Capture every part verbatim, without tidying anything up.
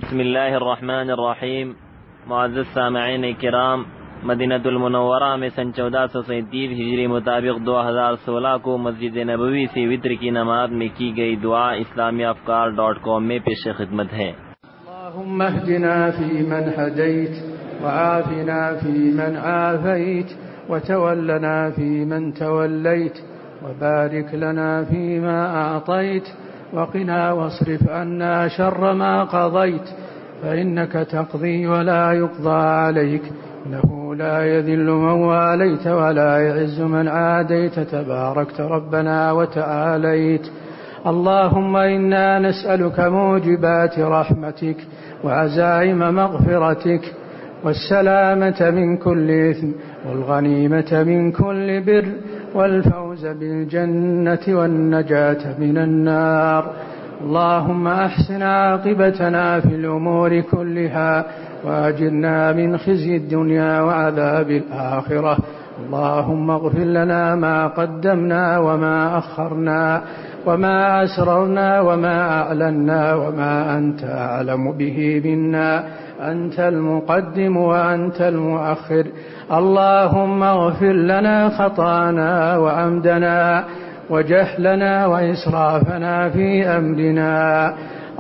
بسم الله الرحمن الرحیم. معزز سامعین کرام، مدینہ المنورہ میں سن چودہ سو سینتیس ہجری مطابق دو ہزار سولہ کو مسجد نبوی سے وتر کی نماز میں کی گئی دعا اسلامی افکار ڈاٹ کام میں پیش خدمت ہے۔ اللهم اهدنا فيمن هديت وعافنا فيمن عافيت وتولنا فيمن توليت وبارك لنا فيما أعطيت وقنا واصرف عنا شر ما قضيت فإنك تقضي ولا يقضى عليك إنه لا يذل من واليت ولا يعز من عاديت تباركت ربنا وتعاليت. اللهم إنا نسألك موجبات رحمتك وعزائم مغفرتك والسلامة من كل إثم والغنيمة من كل بر والفوز بالجنة والنجاة من النار. اللهم أحسن عاقبتنا في الأمور كلها وأجرنا من خزي الدنيا وعذاب الآخرة. اللهم اغفر لنا ما قدمنا وما أخرنا وما أسررنا وما أعلنا وما أنت أعلم به منا، أنت المقدم وأنت المؤخر. اللهم اغفر لنا خطانا وعمدنا وجهلنا وإسرافنا في أمرنا.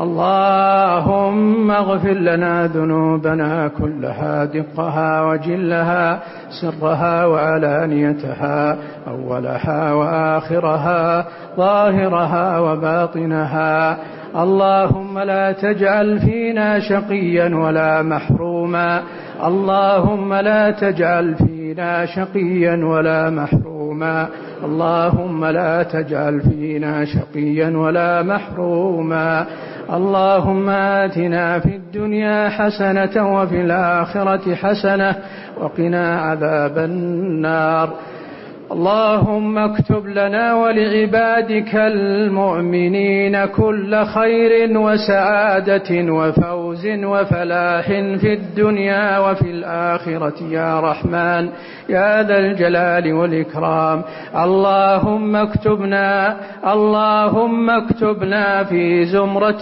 اللهم اغفر لنا ذنوبنا كلها دقها وجلها سرها وعلانيتها أولها وآخرها ظاهرها وباطنها. اللهم لا تجعل فينا شقيا ولا محروما. اللهم لا تجعل فينا شقيا ولا محروما. اللهم لا تجعل فينا شقيا ولا محروما. اللهم آتنا في الدنيا حسنة وفي الآخرة حسنة وقنا عذاب النار. اللهم اكتب لنا ولعبادك المؤمنين كل خير وسعادة وفوز وفلاح في الدنيا وفي الآخرة يا رحمن يا ذا الجلال والإكرام. اللهم اكتبنا اللهم اكتبنا في زمرة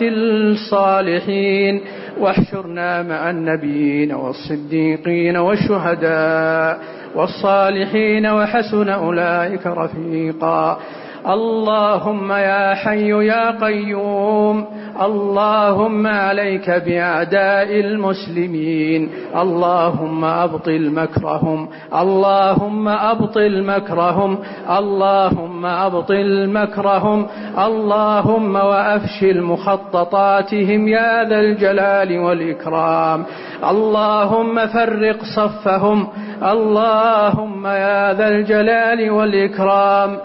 الصالحين واحشرنا مع النبيين والصديقين والشهداء والصالحين وحسن أولئك رفيقا. اللهم يا حي يا قيوم، اللهم عليك بأعداء المسلمين، اللهم أبطل مكرهم، اللهم أبطل مكرهم، اللهم أبطل مكرهم، اللهم وأفشل مخططاتهم يا ذا الجلال والإكرام. اللهم فرق صفهم، اللهم يا ذا الجلال والإكرام.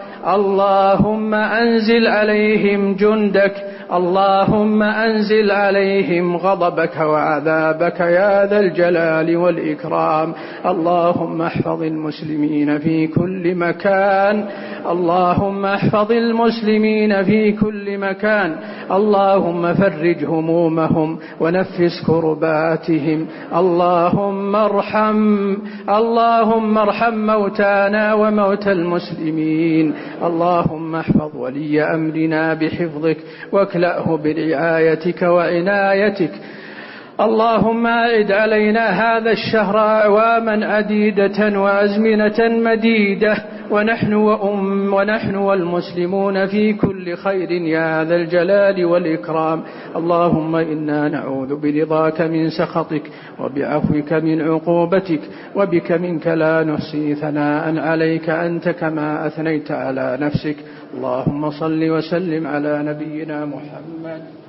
اللهم أنزل عليهم جندك، اللهم أنزل عليهم غضبك وعذابك يا ذا الجلال والإكرام. اللهم احفظ المسلمين في كل مكان، اللهم احفظ المسلمين في كل مكان. اللهم فرج همومهم ونفس كرباتهم. اللهم ارحم اللهم ارحم موتانا وموتى المسلمين. اللهم احفظ ولي أمرنا بحفظك واكلأه برعايتك وعنايتك. اللهم أعد علينا هذا الشهر أعواما عديدة وأزمنة مديدة ونحن وأم ونحن والمسلمون في كل خير يا ذا الجلال والإكرام. اللهم إنا نعوذ برضاك من سخطك وبعفوك من عقوبتك وبك منك لا نحصي ثناء عليك أنت كما أثنيت على نفسك. اللهم صل وسلم على نبينا محمد.